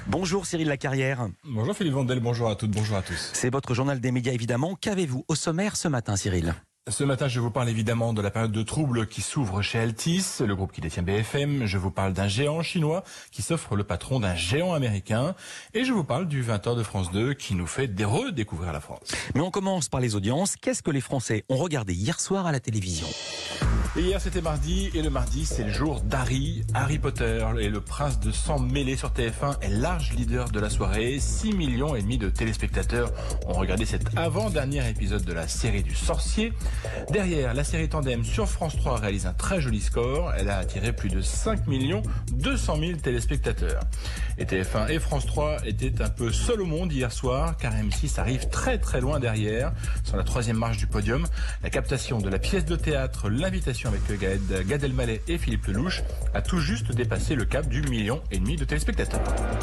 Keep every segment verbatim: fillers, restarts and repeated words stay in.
Bonjour Cyril Lacarrière. Bonjour Philippe Vandel, bonjour à toutes, bonjour à tous. C'est votre journal des médias évidemment. Qu'avez-vous au sommaire ce matin Cyril ? Ce matin, je vous parle évidemment de la période de trouble qui s'ouvre chez Altice, le groupe qui détient B F M. Je vous parle d'un géant chinois qui s'offre le patron d'un géant américain. Et je vous parle du vingt heures de France deux qui nous fait redécouvrir la France. Mais on commence par les audiences. Qu'est-ce que les Français ont regardé hier soir à la télévision ? Et hier c'était mardi, et le mardi c'est le jour d'Harry, Harry Potter, et le prince de sang mêlé sur T F un est large leader de la soirée. six millions et demi de téléspectateurs ont regardé cet avant-dernier épisode de la série du sorcier. Derrière, la série Tandem sur France trois réalise un très joli score. Elle a attiré plus de cinq millions deux cent mille téléspectateurs. Et T F un et France trois étaient un peu seuls au monde hier soir, car M six arrive très très loin derrière, sur la troisième marche du podium. La captation de la pièce de théâtre, l'invitation avec Gad Elmaleh et Philippe Lelouch, a tout juste dépassé le cap du million et demi de téléspectateurs.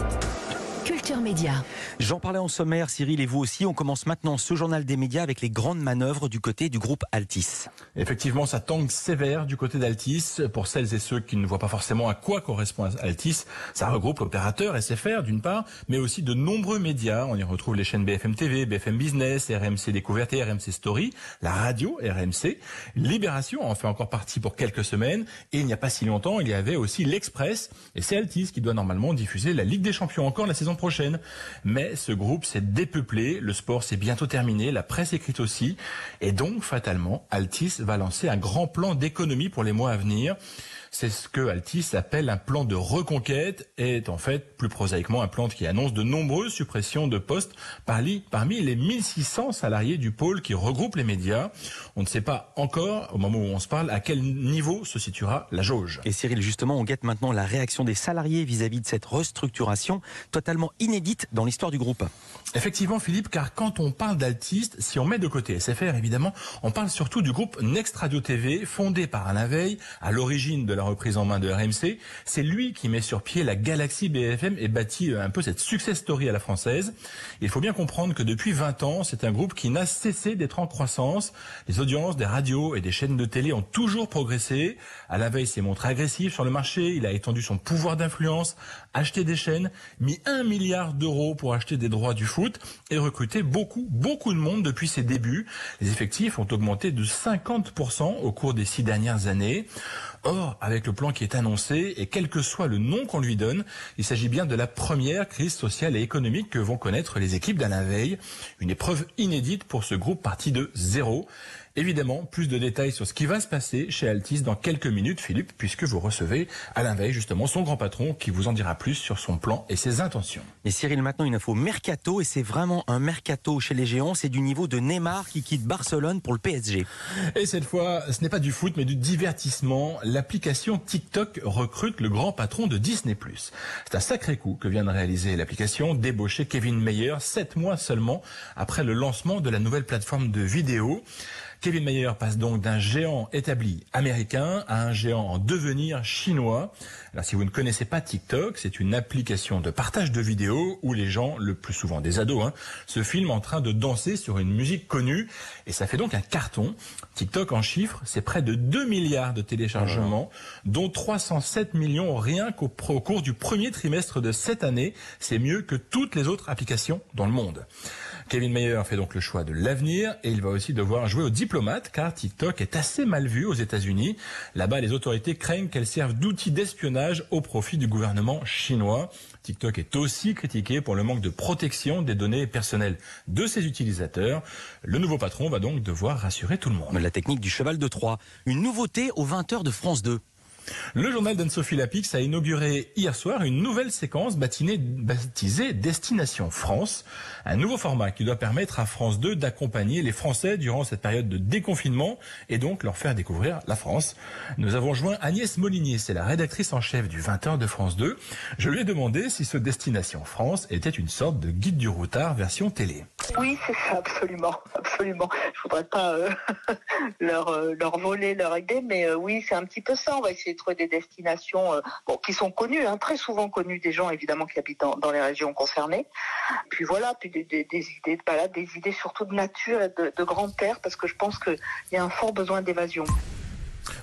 Culture Média. J'en parlais en sommaire, Cyril, et vous aussi. On commence maintenant ce journal des médias avec les grandes manœuvres du côté du groupe Altice. Effectivement, ça tangue sévère du côté d'Altis. Pour celles et ceux qui ne voient pas forcément à quoi correspond Altis, ça regroupe l'opérateur S F R d'une part, mais aussi de nombreux médias. On y retrouve les chaînes B F M T V, B F M Business, R M C Découverte et R M C Story, la radio R M C, Libération en fait encore partie pour quelques semaines, et il n'y a pas si longtemps, il y avait aussi l'Express, et c'est Altis qui doit normalement diffuser la Ligue des Champions encore la saison prochaine. Mais ce groupe s'est dépeuplé, le sport s'est bientôt terminé, la presse écrite aussi, et donc fatalement, Altis va lancer un grand plan d'économie pour les mois à venir. C'est ce que Altis appelle un plan de reconquête, et est en fait plus prosaïquement un plan qui annonce de nombreuses suppressions de postes parmi, parmi les mille six cents salariés du pôle qui regroupe les médias. On ne sait pas encore, au moment où on se parle, à quel niveau se situera la jauge. Et Cyril, justement, on guette maintenant la réaction des salariés vis-à-vis de cette restructuration totalement inédite dans l'histoire du groupe. Effectivement Philippe, car quand on parle d'Altis, si on met de côté S F R évidemment, on parle surtout du groupe Next Radio T V, fondé par Alain Veil, à l'origine de la reprise en main de R M C. C'est lui qui met sur pied la galaxie B F M et bâtit un peu cette success story à la française. Il faut bien comprendre que depuis vingt ans, c'est un groupe qui n'a cessé d'être en croissance. Les audiences des radios et des chaînes de télé ont toujours progressé. Alain Veil s'est montré agressif sur le marché, il a étendu son pouvoir d'influence, acheté des chaînes, mis un milliard d'euros pour acheter des droits du foot et recruté beaucoup, beaucoup de monde depuis ses débuts. Les effectifs ont augmenté de cinquante pour cent au cours des six dernières années. Or, avec le plan qui est annoncé, et quel que soit le nom qu'on lui donne, il s'agit bien de la première crise sociale et économique que vont connaître les équipes d'Alain Veil. Une épreuve inédite pour ce groupe parti de zéro. Évidemment, plus de détails sur ce qui va se passer chez Altis dans quelques minutes, Philippe, puisque vous recevez Alain Veil, justement, son grand patron, qui vous en dira plus sur son plan et ses intentions. Et Cyril, maintenant une info mercato, et c'est vraiment un mercato chez les géants, c'est du niveau de Neymar qui quitte Barcelone pour le P S G. Et cette fois, ce n'est pas du foot, mais du divertissement. L'application TikTok recrute le grand patron de Disney plus. C'est un sacré coup que vient de réaliser l'application, débaucher Kevin Mayer, sept mois seulement après le lancement de la nouvelle plateforme de vidéo. Kevin Mayer passe donc d'un géant établi américain à un géant en devenir chinois. Alors si vous ne connaissez pas TikTok, c'est une application de partage de vidéos où les gens, le plus souvent des ados, hein, se filment en train de danser sur une musique connue. Et ça fait donc un carton. TikTok en chiffres, c'est près de deux milliards de téléchargements, dont trois cent sept millions rien qu'au au cours du premier trimestre de cette année. C'est mieux que toutes les autres applications dans le monde. Kevin Mayer fait donc le choix de l'avenir et il va aussi devoir jouer au diplomate car TikTok est assez mal vu aux États-Unis. Là-bas, les autorités craignent qu'elle serve d'outil d'espionnage au profit du gouvernement chinois. TikTok est aussi critiqué pour le manque de protection des données personnelles de ses utilisateurs. Le nouveau patron va donc devoir rassurer tout le monde. La technique du cheval de Troie, une nouveauté aux vingt heures de France deux. Le journal d'Anne-Sophie Lapix a inauguré hier soir une nouvelle séquence baptisée, baptisée Destination France, un nouveau format qui doit permettre à France deux d'accompagner les Français durant cette période de déconfinement et donc leur faire découvrir la France. Nous avons joint Agnès Molinier, c'est la rédactrice en chef du vingt heures de France deux. Je lui ai demandé si ce Destination France était une sorte de guide du routard version télé. Oui, c'est ça, absolument, absolument. Je voudrais pas euh, leur, euh, leur voler leur idée, mais euh, oui, c'est un petit peu ça. On va essayer de trouver des destinations euh, bon, qui sont connues, hein, très souvent connues des gens évidemment qui habitent dans, dans les régions concernées. Puis voilà, puis des, des, des idées de balade, des idées surtout de nature et de, de grande terre, parce que je pense qu'il y a un fort besoin d'évasion.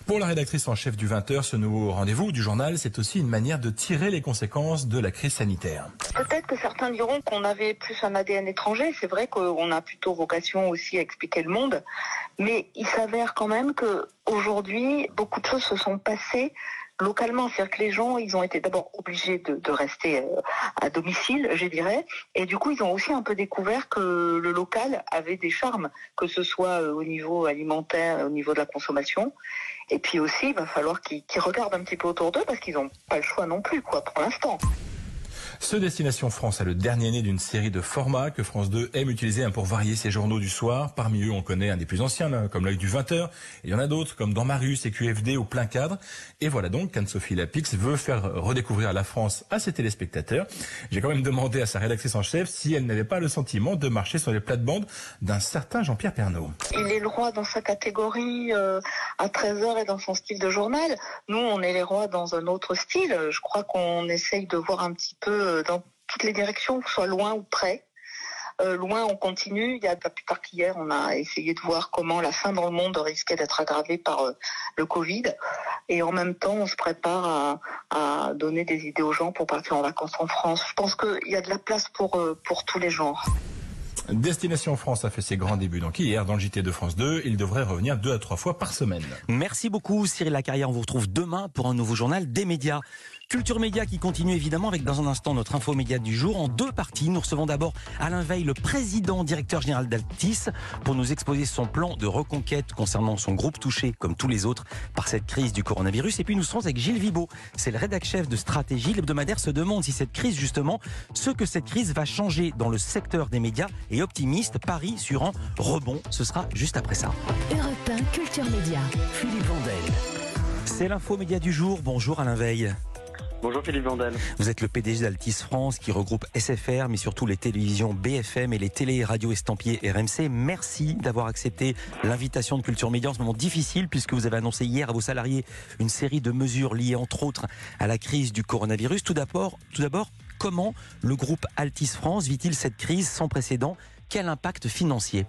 Pour la rédactrice en chef du vingt heures, ce nouveau rendez-vous du journal, c'est aussi une manière de tirer les conséquences de la crise sanitaire. Peut-être que certains diront qu'on avait plus un A D N étranger. C'est vrai qu'on a plutôt vocation aussi à expliquer le monde. Mais il s'avère quand même que aujourd'hui, beaucoup de choses se sont passées localement. C'est-à-dire que les gens, ils ont été d'abord obligés de, de rester euh, à domicile, je dirais. Et du coup, ils ont aussi un peu découvert que le local avait des charmes, que ce soit euh, au niveau alimentaire, au niveau de la consommation. Et puis aussi, il va falloir qu'ils, qu'ils regardent un petit peu autour d'eux parce qu'ils n'ont pas le choix non plus, quoi, pour l'instant. Ce Destination France est le dernier né d'une série de formats que France deux aime utiliser pour varier ses journaux du soir. Parmi eux, on connaît un des plus anciens, là, comme l'œil du vingt heures. Il y en a d'autres, comme Dans Marius et Q F D ou Plein Cadre. Et voilà donc qu'Anne-Sophie Lapix veut faire redécouvrir la France à ses téléspectateurs. J'ai quand même demandé à sa rédactrice en chef si elle n'avait pas le sentiment de marcher sur les plates-bandes d'un certain Jean-Pierre Pernaut. Il est le roi dans sa catégorie euh, à treize heures et dans son style de journal. Nous, on est les rois dans un autre style. Je crois qu'on essaye de voir un petit peu dans toutes les directions, que ce soit loin ou près. Euh, loin, on continue. Il y a pas plus tard qu'hier, on a essayé de voir comment la faim dans le monde risquait d'être aggravée par euh, le Covid. Et en même temps, on se prépare à, à donner des idées aux gens pour partir en vacances en France. Je pense qu'il y a de la place pour, euh, pour tous les genres. Destination France a fait ses grands débuts donc hier dans le J T de France deux. Il devrait revenir deux à trois fois par semaine. Merci beaucoup Cyril Lacarrière. On vous retrouve demain pour un nouveau journal des médias. Culture Média qui continue évidemment avec dans un instant notre info média du jour en deux parties. Nous recevons d'abord Alain Veil, le président directeur général d'Altis, pour nous exposer son plan de reconquête concernant son groupe touché, comme tous les autres, par cette crise du coronavirus. Et puis nous serons avec Gilles Vibaud, c'est le rédac-chef de Stratégie. L'hebdomadaire se demande si cette crise, justement, ce que cette crise va changer dans le secteur des médias, et optimiste, parie sur un rebond. Ce sera juste après ça. Europe un Culture Média. Philippe Vandel. C'est l'info média du jour. Bonjour Alain Veil. Bonjour Philippe Vandel. Vous êtes le P D G d'Altis France qui regroupe S F R mais surtout les télévisions B F M et les télé et radios estampillées R M C. Merci d'avoir accepté l'invitation de Culture Média en ce moment difficile puisque vous avez annoncé hier à vos salariés une série de mesures liées entre autres à la crise du coronavirus. Tout d'abord, tout d'abord, comment le groupe Altis France vit-il cette crise sans précédent? Quel impact financier?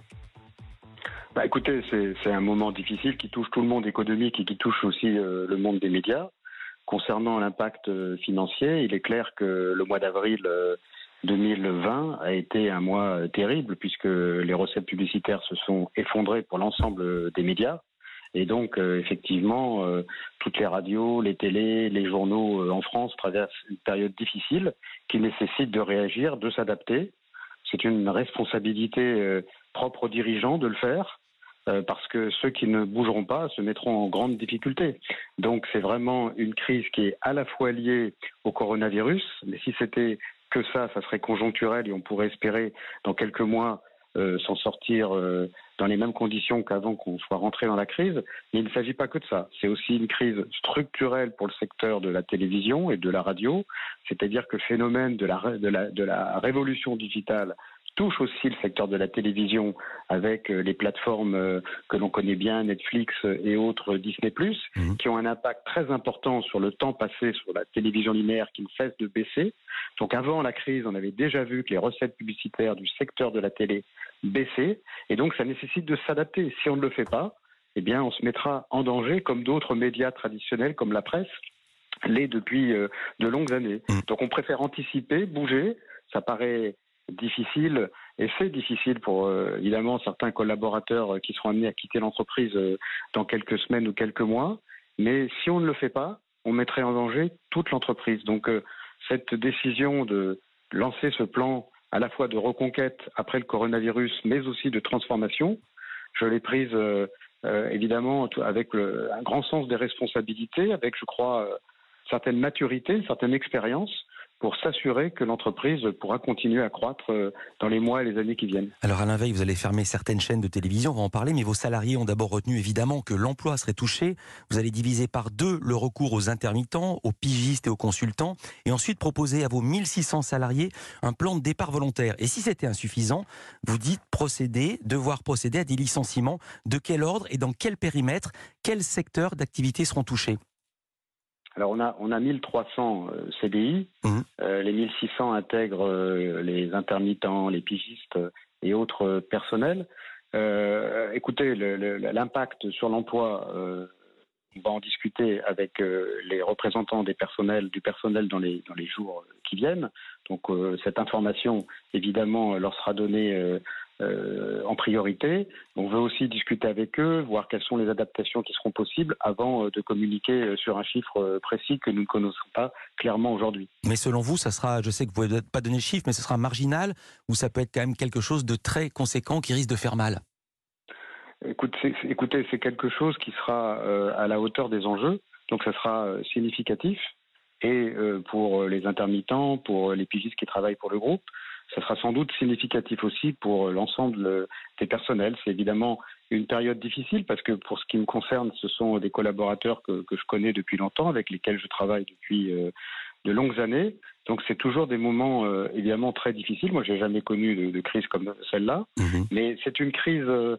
Bah écoutez, c'est, c'est un moment difficile qui touche tout le monde économique et qui touche aussi euh, le monde des médias. Concernant l'impact financier, il est clair que le mois d'avril deux mille vingt a été un mois terrible puisque les recettes publicitaires se sont effondrées pour l'ensemble des médias. Et donc, euh, effectivement, euh, toutes les radios, les télés, les journaux euh, en France traversent une période difficile qui nécessite de réagir, de s'adapter. C'est une responsabilité euh, propre aux dirigeants de le faire. Euh, parce que ceux qui ne bougeront pas se mettront en grande difficulté. Donc c'est vraiment une crise qui est à la fois liée au coronavirus, mais si c'était que ça, ça serait conjoncturel et on pourrait espérer dans quelques mois euh, s'en sortir euh, dans les mêmes conditions qu'avant qu'on soit rentré dans la crise. Mais il ne s'agit pas que de ça. C'est aussi une crise structurelle pour le secteur de la télévision et de la radio, c'est-à-dire que le phénomène de la, de la, de la révolution digitale touche aussi le secteur de la télévision avec les plateformes que l'on connaît bien, Netflix et autres Disney plus, mmh. qui ont un impact très important sur le temps passé sur la télévision linéaire qui ne cesse de baisser. Donc avant la crise, on avait déjà vu que les recettes publicitaires du secteur de la télé baissaient et donc ça nécessite de s'adapter. Si on ne le fait pas, eh bien on se mettra en danger comme d'autres médias traditionnels comme la presse l'est depuis de longues années. Mmh. Donc on préfère anticiper, bouger, ça paraît difficile et c'est difficile pour euh, évidemment certains collaborateurs euh, qui seront amenés à quitter l'entreprise euh, dans quelques semaines ou quelques mois, mais si on ne le fait pas, on mettrait en danger toute l'entreprise. Donc euh, cette décision de lancer ce plan à la fois de reconquête après le coronavirus, mais aussi de transformation, je l'ai prise euh, euh, évidemment avec le, un grand sens des responsabilités, avec je crois euh, certaine maturité, une certaine expérience, pour s'assurer que l'entreprise pourra continuer à croître dans les mois et les années qui viennent. Alors Alain Veil, vous allez fermer certaines chaînes de télévision, on va en parler, mais vos salariés ont d'abord retenu évidemment que l'emploi serait touché. Vous allez diviser par deux le recours aux intermittents, aux pigistes et aux consultants, et ensuite proposer à vos mille six cents salariés un plan de départ volontaire. Et si c'était insuffisant, vous dites procéder, devoir procéder à des licenciements. De quel ordre et dans quel périmètre, quels secteurs d'activité seront touchés? Alors on a on a mille trois cents euh, C D I, mmh. euh, les mille six cents intègrent euh, les intermittents, les pigistes et autres euh, personnels. Euh, écoutez, le, le, l'impact sur l'emploi, euh, On va en discuter avec euh, les représentants des personnels, du personnel dans les, dans les jours qui viennent. Donc euh, cette information, évidemment, leur sera donnée euh, euh, en priorité. On veut aussi discuter avec eux, voir quelles sont les adaptations qui seront possibles avant euh, de communiquer sur un chiffre euh, précis que nous ne connaissons pas clairement aujourd'hui. Mais selon vous, ça sera, je sais que vous ne pouvez pas donner le chiffre, mais ce sera marginal ou ça peut être quand même quelque chose de très conséquent qui risque de faire mal? Écoute, c'est, c'est, écoutez, c'est quelque chose qui sera euh, à la hauteur des enjeux, donc ça sera euh, significatif. Et euh, pour les intermittents, pour les pigistes qui travaillent pour le groupe, ça sera sans doute significatif aussi pour l'ensemble des personnels. C'est évidemment une période difficile parce que pour ce qui me concerne, ce sont des collaborateurs que, que je connais depuis longtemps, avec lesquels je travaille depuis euh, de longues années. Donc c'est toujours des moments euh, évidemment très difficiles. Moi, j'ai jamais connu de, de crise comme celle-là, mmh. mais c'est une crise euh,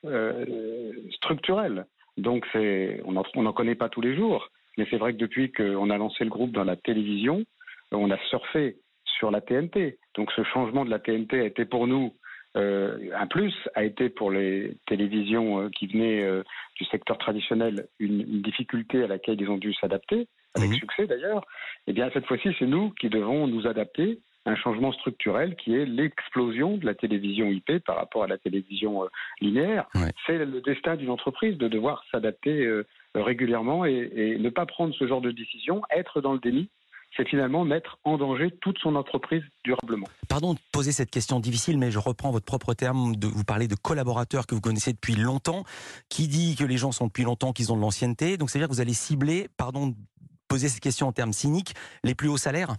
euh, structurelle. Donc c'est, on n'en connaît pas tous les jours. Mais c'est vrai que depuis qu'on a lancé le groupe dans la télévision, on a surfé sur la T N T. Donc ce changement de la T N T a été pour nous euh, un plus, a été pour les télévisions euh, qui venaient euh, du secteur traditionnel une, une difficulté à laquelle ils ont dû s'adapter, avec mmh. succès d'ailleurs. Et bien cette fois-ci, c'est nous qui devons nous adapter à un changement structurel qui est l'explosion de la télévision I P par rapport à la télévision euh, linéaire. Ouais. C'est le destin d'une entreprise de devoir s'adapter euh, régulièrement et, et ne pas prendre ce genre de décision, être dans le déni, c'est finalement mettre en danger toute son entreprise durablement. Pardon de poser cette question difficile, mais je reprends votre propre terme, de, vous parlez de collaborateurs que vous connaissez depuis longtemps. Qui dit que les gens sont depuis longtemps, qu'ils ont de l'ancienneté? Donc c'est-à-dire que vous allez cibler, pardon de poser cette question en termes cyniques, les plus hauts salaires?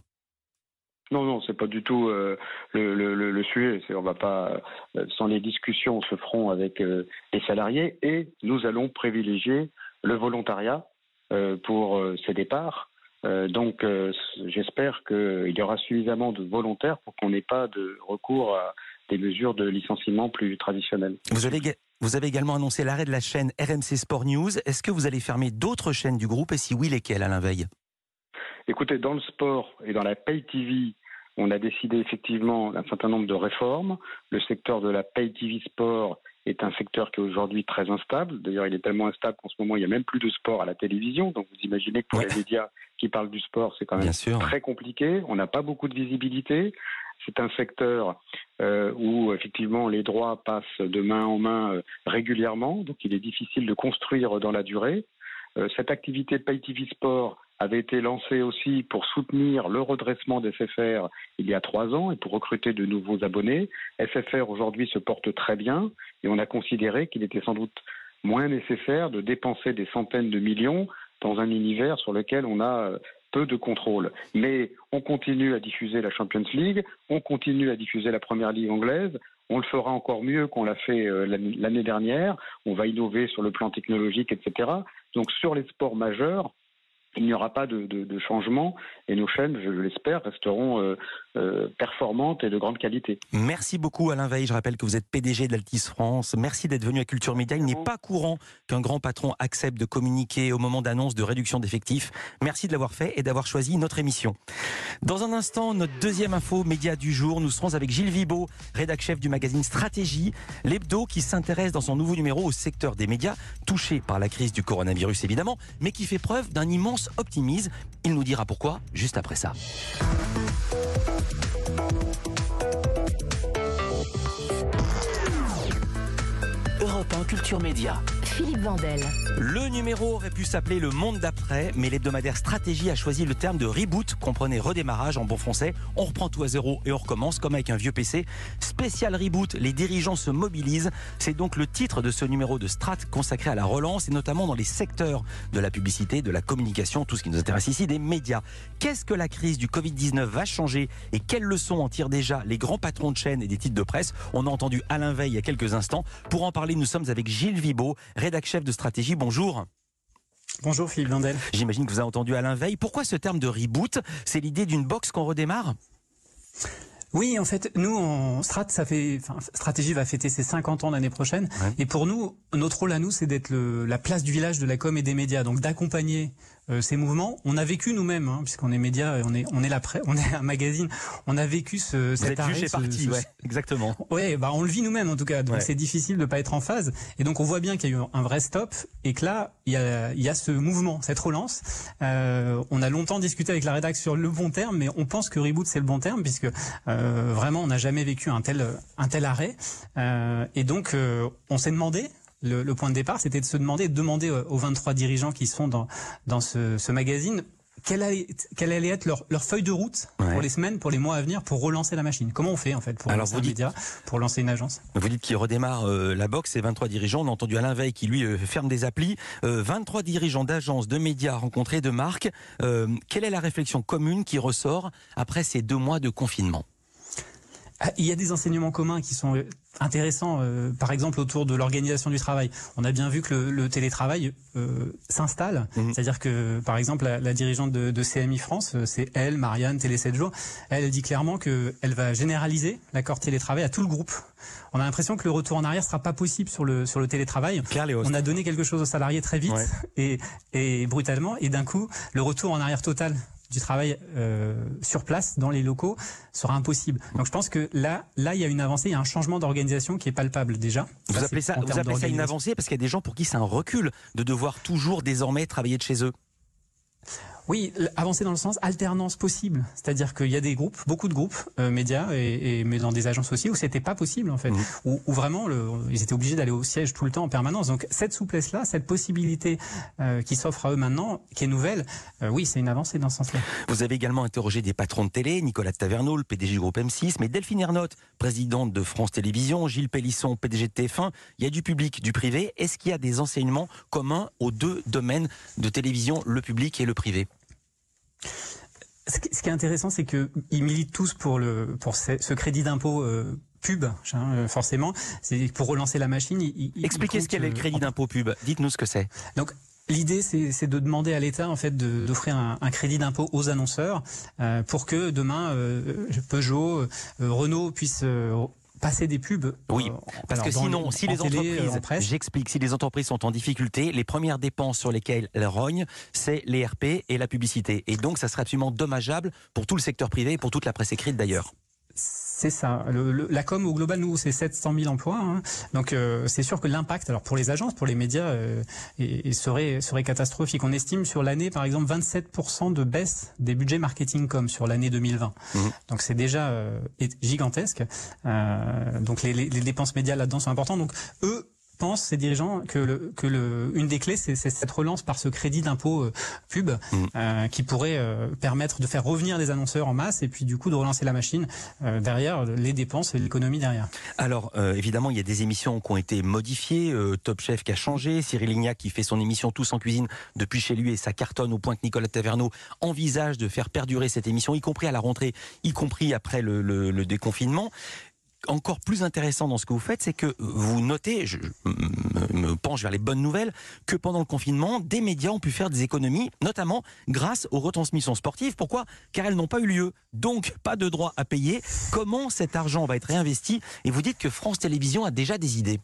Non, non, c'est pas du tout euh, le, le, le sujet. C'est, on va pas, euh, sans les discussions se feront avec euh, les salariés et nous allons privilégier le volontariat euh, pour euh, ces départs. Euh, donc euh, j'espère qu'il y aura suffisamment de volontaires pour qu'on n'ait pas de recours à des mesures de licenciement plus traditionnelles. Vous avez, vous avez également annoncé l'arrêt de la chaîne R M C Sport News. Est-ce que vous allez fermer d'autres chaînes du groupe et si oui, lesquelles, Alain Veil? Écoutez, dans le sport et dans la Pay T V, on a décidé effectivement d'un certain nombre de réformes. Le secteur de la Pay T V Sport est un secteur qui est aujourd'hui très instable. D'ailleurs, il est tellement instable qu'en ce moment, il n'y a même plus de sport à la télévision. Donc, vous imaginez que pour ouais. les médias qui parlent du sport, c'est quand même très compliqué. On n'a pas beaucoup de visibilité. C'est un secteur euh, où, effectivement, les droits passent de main en main euh, régulièrement. Donc, il est difficile de construire dans la durée. Euh, cette activité Pay T V Sport avait été lancée aussi pour soutenir le redressement des S F R il y a trois ans et pour recruter de nouveaux abonnés. S F R aujourd'hui se porte très bien et on a considéré qu'il était sans doute moins nécessaire de dépenser des centaines de millions dans un univers sur lequel on a peu de contrôle. Mais on continue à diffuser la Champions League, on continue à diffuser la Première Ligue anglaise, on le fera encore mieux qu'on l'a fait l'année dernière, on va innover sur le plan technologique, et cetera. Donc sur les sports majeurs, il n'y aura pas de, de, de changement et nos chaînes, je l'espère, resteront euh, euh, performantes et de grande qualité. Merci beaucoup Alain Veil. Je rappelle que vous êtes P D G d'Altis France. Merci d'être venu à Culture Média. Il n'est pas courant qu'un grand patron accepte de communiquer au moment d'annonce de réduction d'effectifs. Merci de l'avoir fait et d'avoir choisi notre émission. Dans un instant, notre deuxième info média du jour. Nous serons avec Gilles Vibaud, rédac-chef du magazine Stratégie, l'hebdo qui s'intéresse dans son nouveau numéro au secteur des médias, touché par la crise du coronavirus évidemment, mais qui fait preuve d'un immense optimisme. Il nous dira pourquoi juste après ça. Europe un Culture Média. Philippe Vandel. Le numéro aurait pu s'appeler Le Monde d'après, mais l'hebdomadaire Stratégie a choisi le terme de reboot, comprenez redémarrage en bon français. On reprend tout à zéro et on recommence comme avec un vieux P C. Spécial reboot, les dirigeants se mobilisent. C'est donc le titre de ce numéro de Strat consacré à la relance et notamment dans les secteurs de la publicité, de la communication, tout ce qui nous intéresse ici, des médias. Qu'est-ce que la crise du covid dix-neuf va changer et quelles leçons en tirent déjà les grands patrons de chaînes et des titres de presse? On a entendu Alain Veil il y a quelques instants. Pour en parler, nous sommes avec Gilles Vibaud, rédac-chef de Stratégie. Bonjour. Bonjour Philippe Vandel. J'imagine que vous avez entendu Alain Veil. Pourquoi ce terme de reboot? C'est l'idée d'une box qu'on redémarre? Oui, en fait, nous, en Strat, ça fait, enfin, Stratégie va fêter ses cinquante ans l'année prochaine. Ouais. Et pour nous, notre rôle à nous, c'est d'être le, la place du village de la com et des médias. Donc, d'accompagner euh, ces mouvements. On a vécu nous-mêmes, hein, puisqu'on est média, on est on est la presse, on est un magazine. On a vécu ce Vous cet êtes arrêt. juge et ce, parti, ce, ouais, exactement. Ouais, bah on le vit nous-mêmes en tout cas. Donc ouais. c'est difficile de pas être en phase. Et donc on voit bien qu'il y a eu un vrai stop et que là il y a il y a ce mouvement, cette relance. Euh, on a longtemps discuté avec la rédaction sur le bon terme, mais on pense que reboot c'est le bon terme puisque euh, vraiment on n'a jamais vécu un tel un tel arrêt. Euh, et donc euh, on s'est demandé. Le, le point de départ, c'était de se demander, de demander aux vingt-trois dirigeants qui sont dans dans ce, ce magazine. Quelle allait, quelle allait être leur, leur feuille de route ouais. pour les semaines, pour les mois à venir, pour relancer la machine? Comment on fait en fait pour Alors lancer vous un dites, média, pour lancer une agence? Vous dites qu'il redémarre euh, la boxe, c'est vingt-trois dirigeants. On a entendu Alain Veil qui lui euh, ferme des applis. Euh, vingt-trois dirigeants d'agences, de médias rencontrés, de marques. Euh, quelle est la réflexion commune qui ressort après ces deux mois de confinement? Il y a des enseignements communs qui sont intéressants, euh, par exemple autour de l'organisation du travail. On a bien vu que le, le télétravail euh, s'installe, mmh. c'est-à-dire que par exemple la, la dirigeante de, de C M I France, c'est elle, Marianne, Télé sept jours, elle, elle dit clairement qu'elle va généraliser l'accord télétravail à tout le groupe. On a l'impression que le retour en arrière sera pas possible sur le sur le télétravail. On a donné quelque chose aux salariés très vite ouais. et, et brutalement, et d'un coup le retour en arrière total du travail euh, sur place dans les locaux sera impossible. Donc je pense que là, là il y a une avancée, il y a un changement d'organisation qui est palpable déjà. Vous ça, appelez ça, vous appelez ça une avancée parce qu'il y a des gens pour qui c'est un recul de devoir toujours désormais travailler de chez eux. Oui, avancer dans le sens alternance possible, c'est-à-dire qu'il y a des groupes, beaucoup de groupes euh, médias et, et mais dans des agences aussi où c'était pas possible en fait, mmh. où, où vraiment le, ils étaient obligés d'aller au siège tout le temps en permanence. Donc cette souplesse-là, cette possibilité euh, qui s'offre à eux maintenant, qui est nouvelle, euh, oui, c'est une avancée dans ce sens-là. Vous avez également interrogé des patrons de télé, Nicolas Taverneau, le P D G du groupe M six, mais Delphine Ernotte, présidente de France Télévisions, Gilles Pélisson, P D G de T F un. Il y a du public, du privé. Est-ce qu'il y a des enseignements communs aux deux domaines de télévision, le public et le privé? Ce qui est intéressant, c'est que ils militent tous pour le pour ce, ce crédit d'impôt euh, pub, hein, forcément. C'est pour relancer la machine. Ils, ils, Expliquez ils ce qu'est le crédit d'impôt pub. Dites-nous ce que c'est. Donc l'idée, c'est, c'est de demander à l'État en fait de, d'offrir un, un crédit d'impôt aux annonceurs euh, pour que demain euh, Peugeot, euh, Renault puissent euh, passer des pubs. Oui, parce alors, que sinon, les, si les télé, entreprises, j'explique, si les entreprises sont en difficulté, les premières dépenses sur lesquelles elles rognent, c'est les R P et la publicité. Et donc, ça serait absolument dommageable pour tout le secteur privé et pour toute la presse écrite d'ailleurs. C'est ça. Le, le, la com au global, nous, c'est sept cent mille emplois. Hein. Donc, euh, c'est sûr que l'impact, alors pour les agences, pour les médias, euh, et, et serait, serait catastrophique. On estime sur l'année, par exemple, vingt-sept pour cent de baisse des budgets marketing com sur l'année deux mille vingt. Mmh. Donc, c'est déjà euh, gigantesque. Euh, donc, les, les, les dépenses médias là-dedans sont importantes. Donc, eux pensent, ces dirigeants, que, le, que le, une des clés, c'est, c'est cette relance par ce crédit d'impôt euh, pub mmh. euh, qui pourrait euh, permettre de faire revenir des annonceurs en masse et puis du coup de relancer la machine euh, derrière, les dépenses et l'économie derrière. Alors, euh, évidemment, il y a des émissions qui ont été modifiées, euh, Top Chef qui a changé, Cyril Lignac qui fait son émission Tous en cuisine depuis chez lui et ça cartonne au point que Nicolas Taverneau envisage de faire perdurer cette émission, y compris à la rentrée, y compris après le, le, le déconfinement. Encore plus intéressant dans ce que vous faites, c'est que vous notez, je me penche vers les bonnes nouvelles, que pendant le confinement, des médias ont pu faire des économies, notamment grâce aux retransmissions sportives. Pourquoi ? Car elles n'ont pas eu lieu. Donc, pas de droit à payer. Comment cet argent va être réinvesti ? Et vous dites que France Télévisions a déjà des idées.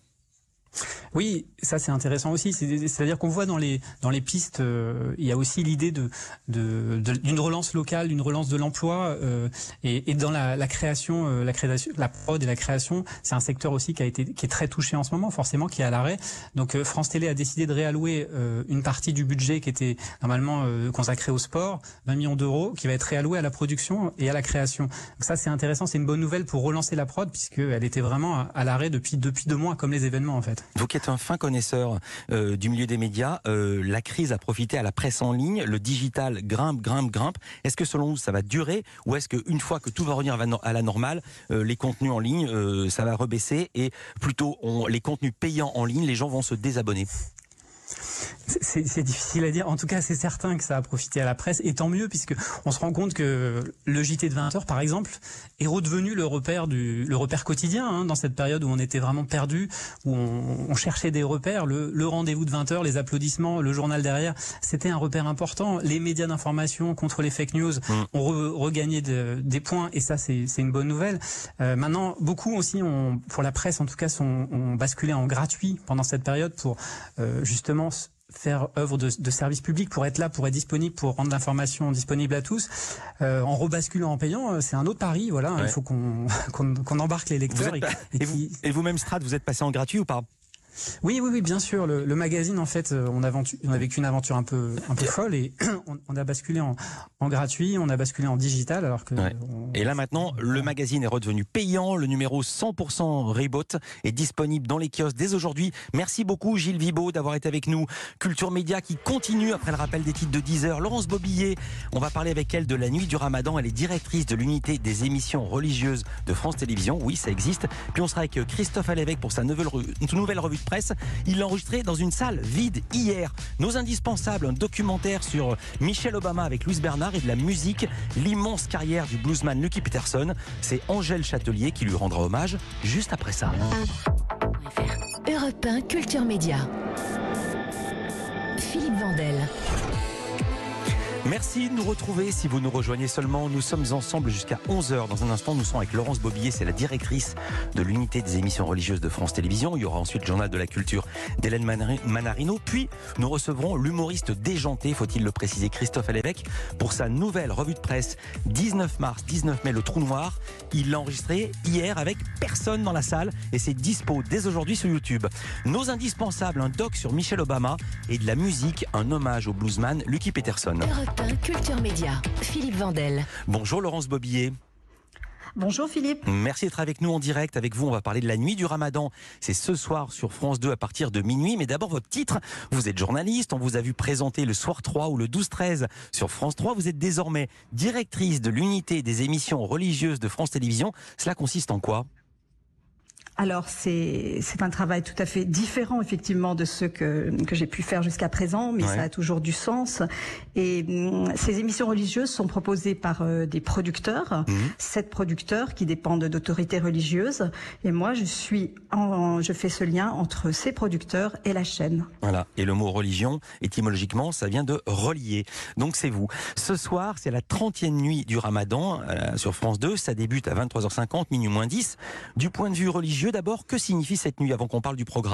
Oui, ça c'est intéressant aussi. C'est, c'est-à-dire qu'on voit dans les dans les pistes, euh, il y a aussi l'idée de, de, de d'une relance locale, d'une relance de l'emploi, euh, et, et dans la, la création, euh, la création, la prod et la création, c'est un secteur aussi qui a été qui est très touché en ce moment, forcément, qui est à l'arrêt. Donc euh, France Télé a décidé de réallouer euh, une partie du budget qui était normalement euh, consacré au sport, vingt millions d'euros, qui va être réalloué à la production et à la création. Donc ça c'est intéressant, c'est une bonne nouvelle pour relancer la prod puisqu'elle était vraiment à, à l'arrêt depuis depuis deux mois, comme les événements en fait. Vous qui êtes un fin connaisseur euh, du milieu des médias, euh, la crise a profité à la presse en ligne, le digital grimpe, grimpe, grimpe. Est-ce que selon vous ça va durer ou est-ce qu'une fois que tout va revenir à la normale, euh, les contenus en ligne, euh, ça va rebaisser et plutôt on, les contenus payants en ligne, les gens vont se désabonner ? C'est, c'est difficile à dire. En tout cas, c'est certain que ça a profité à la presse, et tant mieux, puisque on se rend compte que le J T de vingt heures, par exemple, est redevenu le repère du, le repère quotidien, hein, dans cette période où on était vraiment perdu, où on, on cherchait des repères. Le, le rendez-vous de vingt heures, les applaudissements, le journal derrière, c'était un repère important. Les médias d'information contre les fake news mmh. ont re, regagné de, des points, et ça, c'est, c'est une bonne nouvelle. Euh, maintenant, beaucoup aussi, ont, pour la presse en tout cas, sont, ont basculé en gratuit pendant cette période pour euh, justement faire œuvre de, de service public, pour être là, pour être disponible, pour rendre l'information disponible à tous, euh, en rebasculant en payant, c'est un autre pari. Voilà, ouais. Il faut qu'on qu'on, qu'on embarque les lecteurs. Êtes, et, et, et, qui... vous, et vous-même, Strat, vous êtes passé en gratuit ou pas? Oui, oui, oui, bien sûr. Le, le magazine, en fait, on a, ventu, on a vécu une aventure un peu, un peu folle et on, on a basculé en, en gratuit, on a basculé en digital, alors que. Ouais. On... Et là maintenant, le magazine est redevenu payant. Le numéro cent pour cent Reboot est disponible dans les kiosques dès aujourd'hui. Merci beaucoup Gilles Vibaud d'avoir été avec nous. Culture Média qui continue après le rappel des titres de dix heures. Laurence Bobillet, on va parler avec elle de la nuit du Ramadan. Elle est directrice de l'unité des émissions religieuses de France Télévisions. Oui, ça existe. Puis on sera avec Christophe Alévêque pour sa nouvelle, nouvelle revue de presse. Il l'a enregistré dans une salle vide hier. Nos indispensables, un documentaire sur Michelle Obama avec Louise Bernard et de la musique, l'immense carrière du bluesman Lucky Peterson. C'est Angèle Châtelier qui lui rendra hommage juste après ça. Europe un Culture Média. Philippe Vandel. Merci de nous retrouver. Si vous nous rejoignez seulement, nous sommes ensemble jusqu'à onze heures. Dans un instant, nous serons avec Laurence Bobillet, c'est la directrice de l'unité des émissions religieuses de France Télévisions. Il y aura ensuite le journal de la culture d'Hélène Manarino. Puis, nous recevrons l'humoriste déjanté, faut-il le préciser, Christophe Alévêque, pour sa nouvelle revue de presse dix-neuf mars, dix-neuf mai, le Trou Noir. Il l'a enregistré hier avec personne dans la salle et c'est dispo dès aujourd'hui sur YouTube. Nos indispensables, un doc sur Michelle Obama et de la musique, un hommage au bluesman Lucky Peterson. Culture Média, Philippe Vandel. Bonjour Laurence Bobillet. Bonjour Philippe. Merci d'être avec nous en direct. Avec vous, on va parler de la nuit du Ramadan. C'est ce soir sur France deux à partir de minuit. Mais d'abord, votre titre. Vous êtes journaliste. On vous a vu présenter le soir trois ou le douze treize sur France trois. Vous êtes désormais directrice de l'unité des émissions religieuses de France Télévisions. Cela consiste en quoi ? Alors c'est c'est un travail tout à fait différent effectivement de ce que que j'ai pu faire jusqu'à présent, mais ouais. Ça a toujours du sens. Et hum, ces émissions religieuses sont proposées par euh, des producteurs, mmh. sept producteurs qui dépendent d'autorités religieuses. Et moi, je suis en, je fais ce lien entre ces producteurs et la chaîne. Voilà. Et le mot religion, étymologiquement, ça vient de relier. Donc c'est vous. Ce soir, c'est la trentième nuit du Ramadan euh, sur France deux. Ça débute à vingt-trois heures cinquante, minuit moins dix. Du point de vue religieux, d'abord, que signifie cette nuit avant qu'on parle du programme ?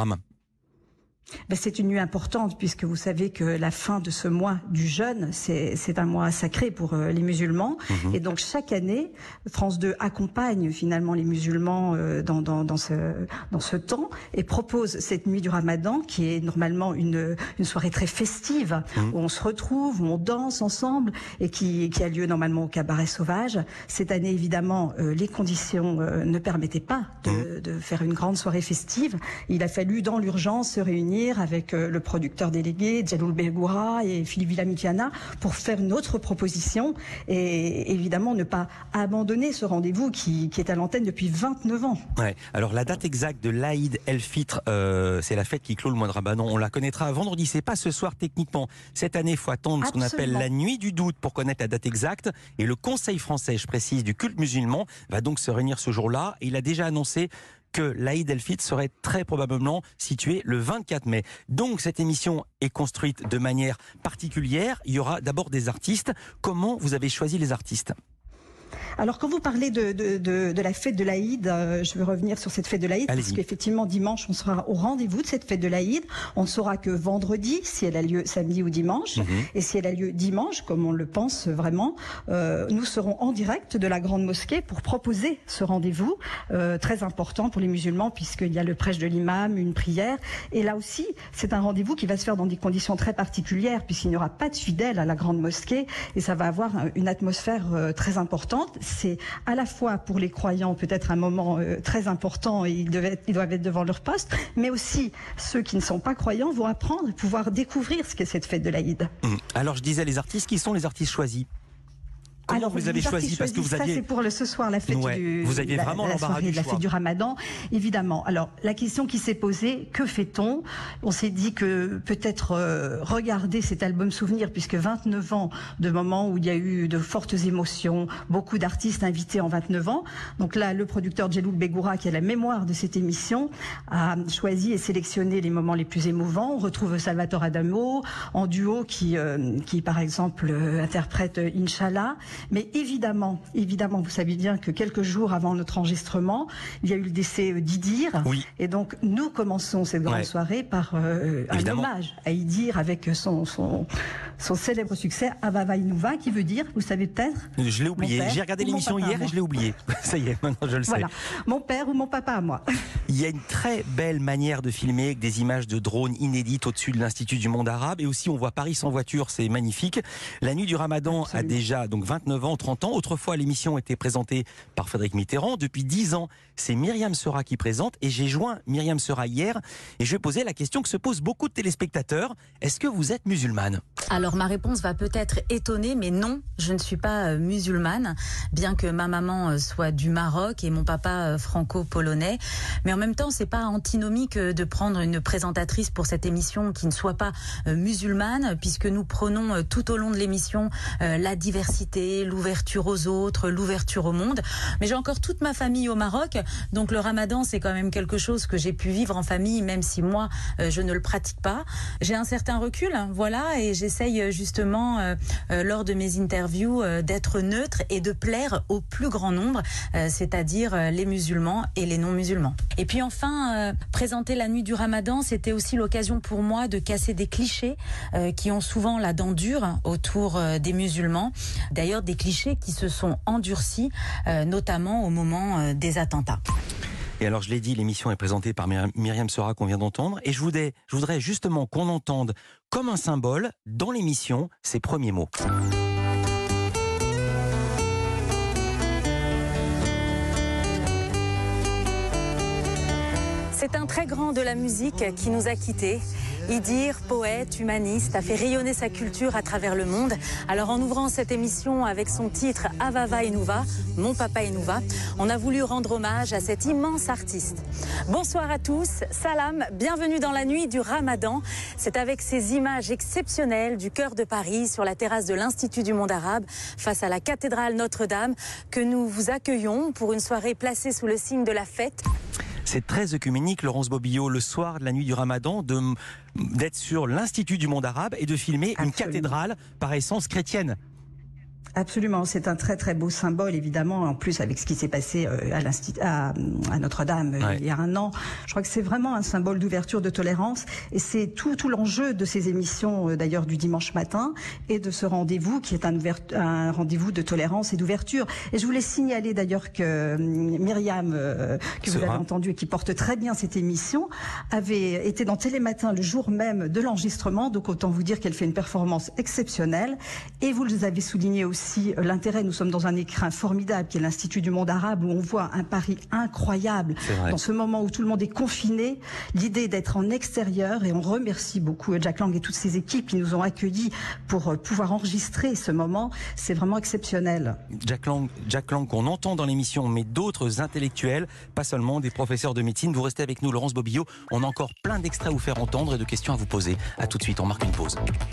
Ben, c'est une nuit importante puisque vous savez que la fin de ce mois du jeûne, c'est, c'est un mois sacré pour euh, les musulmans. Mmh. Et donc chaque année, France deux accompagne finalement les musulmans euh, dans, dans, dans, ce, dans ce temps et propose cette nuit du Ramadan qui est normalement une, une soirée très festive mmh. où on se retrouve, où on danse ensemble et qui, qui a lieu normalement au Cabaret Sauvage. Cette année, évidemment, euh, les conditions euh, ne permettaient pas de, mmh. de faire une grande soirée festive. Il a fallu dans l'urgence se réunir avec le producteur délégué, Djaloul Begoura et Philippe Villamikiana pour faire une autre proposition et évidemment ne pas abandonner ce rendez-vous qui, qui est à l'antenne depuis vingt-neuf ans. Ouais. Alors la date exacte de l'Aïd El-Fitr, euh, c'est la fête qui clôt le mois de Ramadan. On la connaîtra vendredi, c'est pas ce soir techniquement. Cette année, il faut attendre Absolument. Ce qu'on appelle la nuit du doute pour connaître la date exacte. Et le Conseil français, je précise, du culte musulman va donc se réunir ce jour-là. Et il a déjà annoncé que l'Aïd El-Fitr serait très probablement situé le vingt-quatre mai. Donc cette émission est construite de manière particulière. Il y aura d'abord des artistes. Comment vous avez choisi les artistes ? Alors quand vous parlez de, de, de, de la fête de l'Aïd, euh, je vais revenir sur cette fête de l'Aïd parce qu'effectivement dimanche on sera au rendez-vous de cette fête de l'Aïd. On ne saura que vendredi si elle a lieu samedi ou dimanche mmh. et si elle a lieu dimanche comme on le pense vraiment, euh, nous serons en direct de la grande mosquée pour proposer ce rendez-vous euh, très important pour les musulmans puisqu'il y a le prêche de l'imam, une prière et là aussi c'est un rendez-vous qui va se faire dans des conditions très particulières puisqu'il n'y aura pas de fidèles à la grande mosquée et ça va avoir une atmosphère euh, très importante. C'est à la fois pour les croyants peut-être un moment euh, très important et ils, devaient, ils doivent être devant leur poste, mais aussi ceux qui ne sont pas croyants vont apprendre, pouvoir découvrir ce qu'est cette fête de l'Aïd. Mmh. Alors je disais les artistes, qui sont les artistes choisis ? Comment Alors, vous les avez choisis parce que vous aviez... Ça, c'est pour le, ce soir, la fête ouais, du... Vous aviez la, vraiment la l'embarras du de la choix. fête du Ramadan, évidemment. Alors, la question qui s'est posée, que fait-on ? On s'est dit que peut-être euh, regarder cet album souvenir, puisque vingt-neuf ans de moments où il y a eu de fortes émotions, beaucoup d'artistes invités en vingt-neuf ans. Donc là, le producteur Djaloul Begoura, qui a la mémoire de cette émission, a choisi et sélectionné les moments les plus émouvants. On retrouve Salvatore Adamo en duo qui, euh, qui par exemple, euh, interprète Inch'Allah. Mais évidemment, évidemment, vous savez bien que quelques jours avant notre enregistrement, il y a eu le décès d'Idir. Oui. Et donc, nous commençons cette grande ouais. soirée par euh, un hommage à Idir avec son, son, son célèbre succès Avava Inuva, qui veut dire, vous savez peut-être. Je l'ai oublié. J'ai regardé l'émission hier et je l'ai oublié. Ça y est, maintenant je le sais. Voilà. Mon père ou mon papa à moi. Il y a une très belle manière de filmer avec des images de drones inédites au-dessus de l'Institut du monde arabe. Et aussi, on voit Paris sans voiture, c'est magnifique. La nuit du Ramadan Absolument. a déjà donc vingt-neuf ans, trente ans. Autrefois, l'émission était présentée par Frédéric Mitterrand. Depuis dix ans, c'est Myriam Sera qui présente. Et j'ai joint Myriam Sera hier. Et je vais poser la question que se posent beaucoup de téléspectateurs. Est-ce que vous êtes musulmane ? Alors, ma réponse va peut-être étonner, mais non, je ne suis pas euh, musulmane, bien que ma maman euh, soit du Maroc et mon papa euh, franco-polonais. Mais en même temps, c'est pas antinomique euh, de prendre une présentatrice pour cette émission qui ne soit pas euh, musulmane, puisque nous prenons euh, tout au long de l'émission euh, la diversité, l'ouverture aux autres, l'ouverture au monde. Mais j'ai encore toute ma famille au Maroc, donc le Ramadan, c'est quand même quelque chose que j'ai pu vivre en famille, même si moi, euh, je ne le pratique pas. J'ai un certain recul, voilà, et j'essaie justement euh, euh, lors de mes interviews euh, d'être neutre et de plaire au plus grand nombre, euh, c'est-à-dire euh, les musulmans et les non-musulmans. Et puis enfin, euh, présenter la nuit du Ramadan, c'était aussi l'occasion pour moi de casser des clichés euh, qui ont souvent la dent dure autour euh, des musulmans. D'ailleurs, des clichés qui se sont endurcis, euh, notamment au moment euh, des attentats. Et alors, je l'ai dit, l'émission est présentée par Myriam Sera qu'on vient d'entendre. Et je voudrais, je voudrais justement qu'on entende comme un symbole dans l'émission ces premiers mots. C'est un très grand de la musique qui nous a quittés. Idir, poète, humaniste, a fait rayonner sa culture à travers le monde. Alors en ouvrant cette émission avec son titre Avava Inuva, Mon Papa Inuva, on a voulu rendre hommage à cet immense artiste. Bonsoir à tous, salam, bienvenue dans la nuit du Ramadan. C'est avec ces images exceptionnelles du cœur de Paris, sur la terrasse de l'Institut du monde arabe, face à la cathédrale Notre-Dame, que nous vous accueillons pour une soirée placée sous le signe de la fête. C'est très œcuménique, Laurence Bobillot, le soir de la nuit du Ramadan, de, d'être sur l'Institut du monde arabe et de filmer Absolument. une cathédrale par essence chrétienne. Absolument, c'est un très très beau symbole, évidemment, en plus avec ce qui s'est passé à, l'Institut, à, à Notre-Dame ouais. il y a un an. Je crois que c'est vraiment un symbole d'ouverture, de tolérance, et c'est tout, tout l'enjeu de ces émissions, d'ailleurs, du dimanche matin, et de ce rendez-vous qui est un, ouvert, un rendez-vous de tolérance et d'ouverture. Et je voulais signaler d'ailleurs que Myriam, euh, que vous avez entendu et qui porte très bien cette émission, avait été dans Télématin le jour même de l'enregistrement, donc autant vous dire qu'elle fait une performance exceptionnelle, et vous les avez souligné aussi aussi l'intérêt, nous sommes dans un écrin formidable qui est l'Institut du monde arabe, où on voit un Paris incroyable dans ce moment où tout le monde est confiné, l'idée d'être en extérieur, et on remercie beaucoup Jack Lang et toutes ses équipes qui nous ont accueillis pour pouvoir enregistrer ce moment, c'est vraiment exceptionnel. Jack Lang, Jack Lang qu'on entend dans l'émission, mais d'autres intellectuels, pas seulement des professeurs de médecine. Vous restez avec nous, Laurence Bobillot, on a encore plein d'extraits à vous faire entendre et de questions à vous poser. À tout de suite, on marque une pause.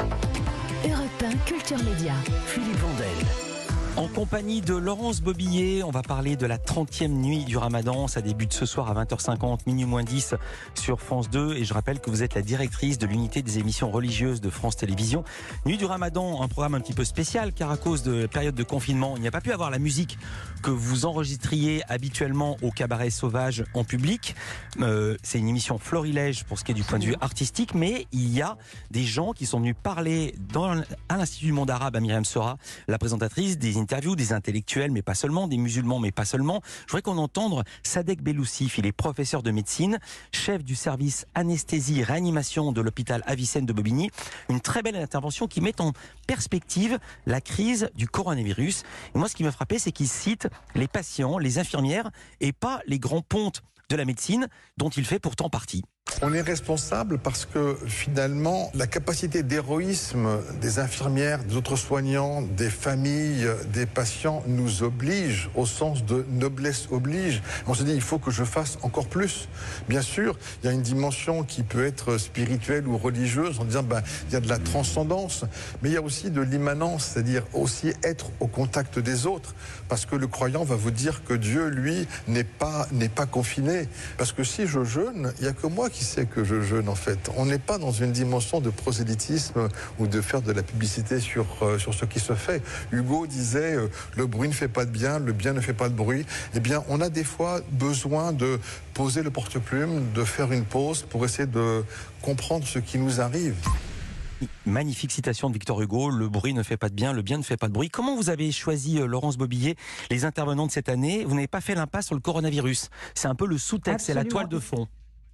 Europe un Culture Média. Philippe Vandel. En compagnie de Laurence Bobillet, on va parler de la trentième nuit du Ramadan. Ça débute ce soir à vingt heures cinquante, minuit moins dix sur France deux. Et je rappelle que vous êtes la directrice de l'unité des émissions religieuses de France Télévisions. Nuit du Ramadan, un programme un petit peu spécial car à cause de la période de confinement, il n'y a pas pu avoir la musique que vous enregistriez habituellement au Cabaret Sauvage en public. Euh, c'est une émission florilège pour ce qui est du point de vue artistique, mais il y a des gens qui sont venus parler dans, à l'Institut du monde arabe à Myriam Sera, la présentatrice, des interviews des intellectuels, mais pas seulement, des musulmans, mais pas seulement. Je voudrais qu'on entende Sadek Beloussif, il est professeur de médecine, chef du service anesthésie et réanimation de l'hôpital Avicenne de Bobigny. Une très belle intervention qui met en perspective la crise du coronavirus. Et moi, ce qui m'a frappé, c'est qu'il cite les patients, les infirmières, et pas les grands pontes de la médecine, dont il fait pourtant partie. On est responsable parce que finalement, la capacité d'héroïsme des infirmières, des autres soignants, des familles, des patients nous oblige, au sens de noblesse oblige. On se dit, il faut que je fasse encore plus. Bien sûr, il y a une dimension qui peut être spirituelle ou religieuse en disant, ben, il y a de la transcendance, mais il y a aussi de l'immanence, c'est-à-dire aussi être au contact des autres. Parce que le croyant va vous dire que Dieu, lui, n'est pas, n'est pas confiné. Parce que si je jeûne, il n'y a que moi qui qui c'est que je jeûne en fait. On n'est pas dans une dimension de prosélytisme ou de faire de la publicité sur, euh, sur ce qui se fait. Hugo disait euh, le bruit ne fait pas de bien, le bien ne fait pas de bruit. Eh bien, on a des fois besoin de poser le porte-plume, de faire une pause pour essayer de comprendre ce qui nous arrive. Magnifique citation de Victor Hugo, le bruit ne fait pas de bien, le bien ne fait pas de bruit. Comment vous avez choisi, euh, Laurence Bobillier, les intervenants de cette année? Vous n'avez pas fait l'impasse sur le coronavirus. C'est un peu le sous-texte, c'est la toile de fond.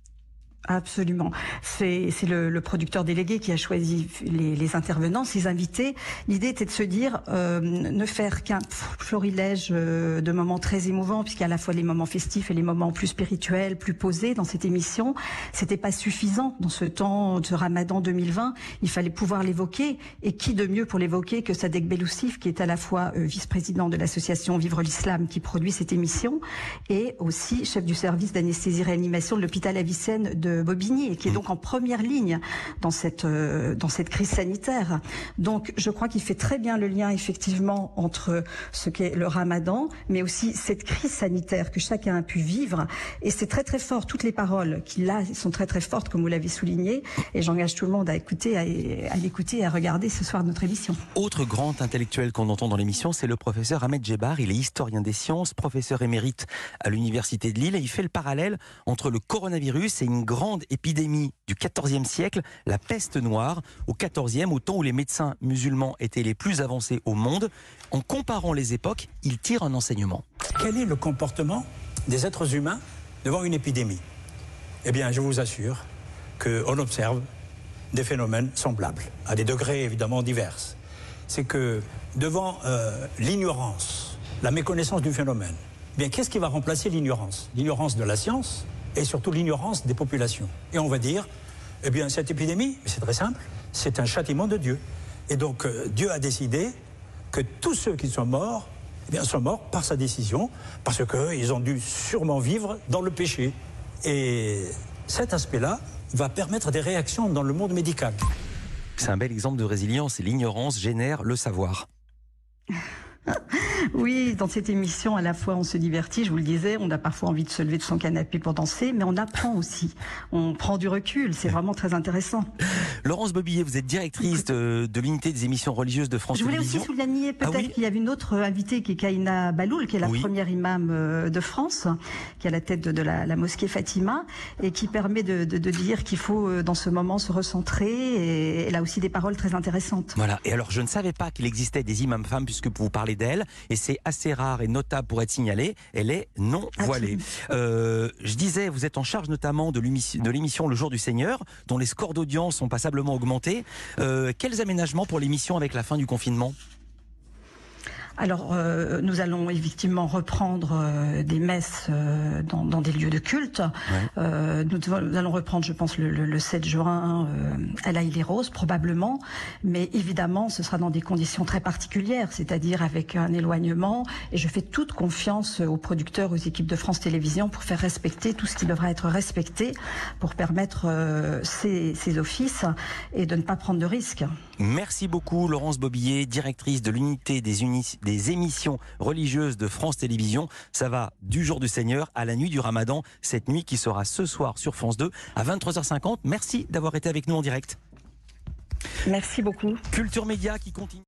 Absolument. C'est le, le producteur délégué qui a choisi les, les intervenants, ses invités. L'idée était de se dire, euh, ne faire qu'un florilège euh, de moments très émouvants, puisqu'il y a à la fois les moments festifs et les moments plus spirituels, plus posés dans cette émission. C'était pas suffisant dans ce temps de Ramadan deux mille vingt. Il fallait pouvoir l'évoquer. Et qui de mieux pour l'évoquer que Sadek Beloussif, qui est à la fois euh, vice-président de l'association Vivre l'Islam, qui produit cette émission, et aussi chef du service d'anesthésie-réanimation de l'hôpital Avicenne de Bobigny, et qui est donc en première ligne dans cette euh, dans cette crise sanitaire. Donc je crois qu'il fait très bien le lien effectivement entre ce qu'est le Ramadan, mais aussi cette crise sanitaire que chacun a pu vivre. Et c'est très très fort. Toutes les paroles qu'il a sont très très fortes, comme vous l'avez souligné. Et j'engage tout le monde à écouter, à, à l'écouter et à regarder ce soir notre émission. Autre grand intellectuel qu'on entend dans l'émission, c'est le professeur Ahmed Djebar. Il est historien des sciences, professeur émérite à l'université de Lille, et il fait le parallèle entre le coronavirus et une grande épidémie du quatorzième siècle, la peste noire, au quatorzième, au temps où les médecins musulmans étaient les plus avancés au monde. En comparant les époques, il tire un enseignement. Quel est le comportement des êtres humains devant une épidémie? Eh bien, je vous assure qu'on observe des phénomènes semblables, à des degrés évidemment divers. C'est que devant euh, l'ignorance, la méconnaissance du phénomène, eh bien, qu'est-ce qui va remplacer l'ignorance? L'ignorance de la science et surtout l'ignorance des populations. Et on va dire, eh bien, cette épidémie, c'est très simple, c'est un châtiment de Dieu. Et donc, euh, Dieu a décidé que tous ceux qui sont morts, eh bien, sont morts par sa décision, parce qu'ils ont dû sûrement vivre dans le péché. Et cet aspect-là va permettre des réactions dans le monde médical. C'est un bel exemple de résilience, et l'ignorance génère le savoir. Oui, dans cette émission, à la fois on se divertit, je vous le disais, on a parfois envie de se lever de son canapé pour danser, mais on apprend aussi, on prend du recul, c'est vraiment très intéressant. Laurence Bobillier, vous êtes directrice de, de l'unité des émissions religieuses de France Télévisions. Je voulais aussi souligner peut-être ah oui qu'il y avait une autre invitée qui est Kaïna Baloul, qui est la oui. première imam de France, qui est à la tête de, de la, la mosquée Fatima, et qui permet de, de, de dire qu'il faut dans ce moment se recentrer, et elle a aussi des paroles très intéressantes. Voilà, et alors je ne savais pas qu'il existait des imams femmes, puisque vous parlez d'elle, et c'est assez rare et notable pour être signalé, elle est non voilée. Euh, je disais, vous êtes en charge notamment de l'émission Le Jour du Seigneur, dont les scores d'audience ont passablement augmenté. Euh, quels aménagements pour l'émission avec la fin du confinement ? Alors, euh, nous allons effectivement reprendre euh, des messes euh, dans, dans des lieux de culte. Ouais. Euh, nous, nous allons reprendre, je pense, le, le, le sept juin euh, à la Île-et-Roses, probablement. Mais évidemment, ce sera dans des conditions très particulières, c'est-à-dire avec un éloignement. Et je fais toute confiance aux producteurs, aux équipes de France Télévisions pour faire respecter tout ce qui devra être respecté pour permettre euh, ces, ces offices et de ne pas prendre de risques. Merci beaucoup, Laurence Bobillier, directrice de l'unité des, des émissions religieuses de France Télévisions. Ça va du jour du Seigneur à la nuit du Ramadan, cette nuit qui sera ce soir sur France deux à vingt-trois heures cinquante. Merci d'avoir été avec nous en direct. Merci beaucoup. Culture Média qui continue.